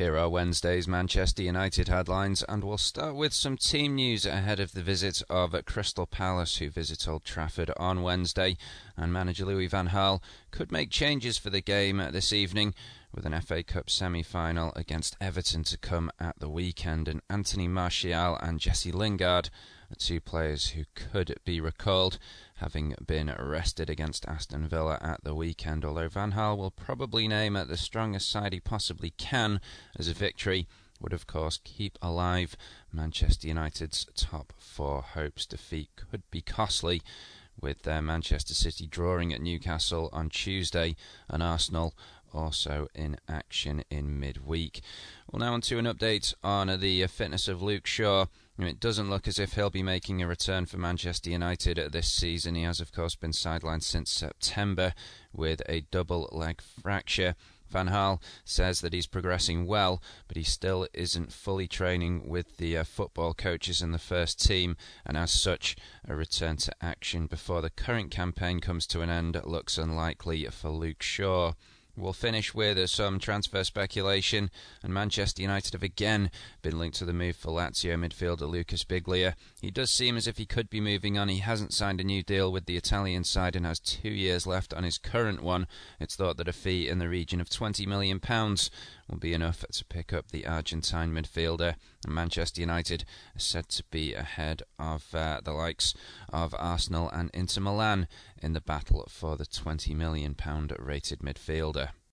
Here are Wednesday's Manchester United headlines, and we'll start with some team news ahead of the visit of Crystal Palace, who visit Old Trafford on Wednesday, and manager Louis van Gaal could make changes for the game this evening, with an FA Cup semi-final against Everton to come at the weekend, and Anthony Martial and Jesse Lingard are two players who could be recalled, having been arrested against Aston Villa at the weekend, although Van Gaal will probably name the strongest side he possibly can, as a victory would of course keep alive Manchester United's top four hopes. Defeat could be costly, with Manchester City drawing at Newcastle on Tuesday and Arsenal also in action in midweek. Well, now on to an update on the fitness of Luke Shaw. It doesn't look as if he'll be making a return for Manchester United this season. He has of course been sidelined since September with a double leg fracture. Van Gaal says that he's progressing well, but he still isn't fully training with the football coaches in the first team, and as such, a return to action before the current campaign comes to an end looks unlikely for Luke Shaw. We'll finish with some transfer speculation, and Manchester United have again been linked to the move for Lazio midfielder Lucas Biglia. He does seem as if he could be moving on. He hasn't signed a new deal with the Italian side and has 2 years left on his current one. It's thought that a fee in the region of £20 million will be enough to pick up the Argentine midfielder, and Manchester United are said to be ahead of the likes of Arsenal and Inter Milan in the battle for the £20 million rated midfielder.